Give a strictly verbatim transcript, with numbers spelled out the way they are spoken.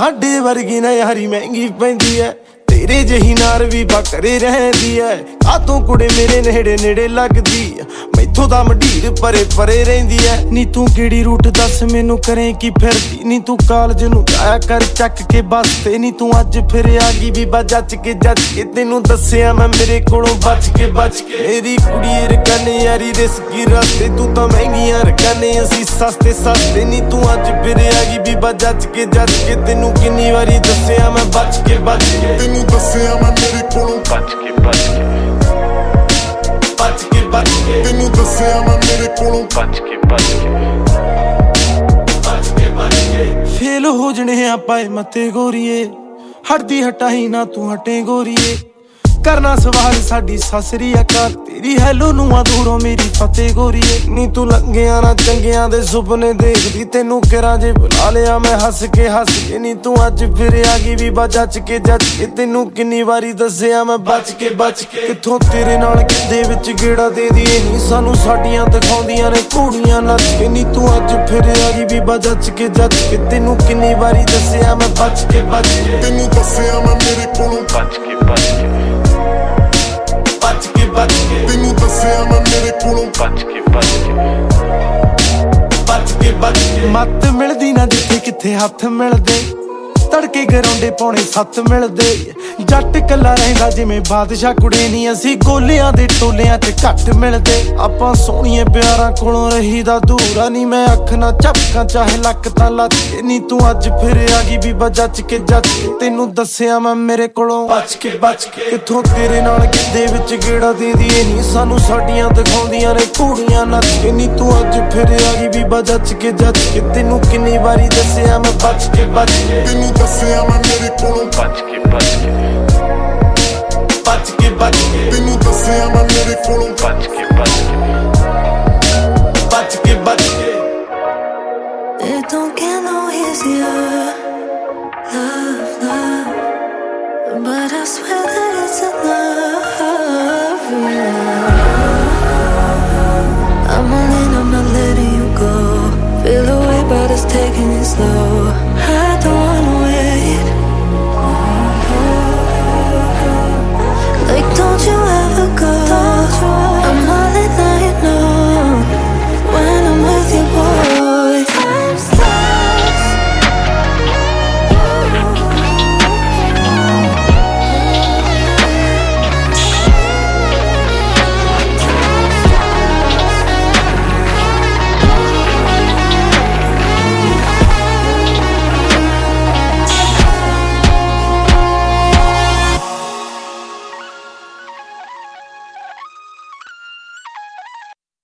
ਸਾਡੇ ਵਰਗੀ ਨਾ ਯਾਰੀ ਮਹਿੰਗੀ ਪੈਂਦੀ ਐ तेरे जही नार भी बकरे रहंदी है आ तू कुड़े मेरे नेड़े नेड़े लगदी मैथों दा मढीर परे परे रहिंदी है नी तू केड़ी रूट दस मैनू करे की फिरदी नी तू कालज नू जाया कर चक के बस ते नी तू अज फिर आ गई भी बा जच के जच के तेनू दस्सिया मैं मेरे कोलों बच के बच के मेरी कुड़ी रकाने यारी रिस्की रास्ते तू तां महंगियां रकाने असी सस्ते सस्ते नी तू अज फिर आ गई भी बा जच के जच के तेनू किन्नी वारी दस्सिया मैं बच के बच के तेनू दस्सिया मैं मेरे कोलों बच के बच के बच के बच के तेनू दस्सिया मैं मेरे कोलों बच के बच के बच के बच के फेल हो जने आपाए मते गोरीए हटदी हटाई ना तू हटे गोरीए करना सवाल साडी ससरी अकाल तेरी हैलो नू आ दूरों मेरी फतेह गोरीए नी तू लंघिया ना चंगियां दे सुपने देखदी तेनू किरा जे बुला लिया मैं हस के हस के नी तू अज फिर आ गई भी बा जच के जच के तेनू किन्नी वारी दस्सिया मैं बच के बच के किथों तेरे नाल किदे विच गेड़ा दे दीए नी सानू साडियां दिखाउंदियां ने घोड़ियां नच के नी तू अज फिर आ गई भी बा जच के जच के तेनू किन्नी वारी दस्सिया मैं बच के बच के तेनू दस्सिया मैं मेरे कोलों बच के बच के बच के बच के तेनू दस्सिया मैं मेरे कोलों बच के बच के बच के बच के मत मिलदी ना जिथे किथे हथ मिलदे तड़के गराउंडे पौने सत्त मिलदे जट कला रहिंदा जिवें बादशाह कुड़े नी असी गोलियां दे टोलियां च घट मिलदे आपां सोहणिए प्यारां कोलों रहीदा दूरा नी मैं अख ना झपकां चाहे लक तां लच के नी तू अज फिर आ गई भी बा जच के जच के तेनू दस्सिया मैं मेरे कोलों बच के बच के किथों तेरे नाल किदे विच गेड़ा दे दीए नी सानू साडियां दिखाउंदियां ने घोड़ियां नच के नी तू अज फिर आ गई भी बा जच के जच के तेनू किन्नी वारी दस्सिया मैं बच के बच के तेनू दस्सिया मैं मेरे कोलों बच के बच के बच के बच के तेनू दस्सिया मैं मेरे कोलों बच के बच के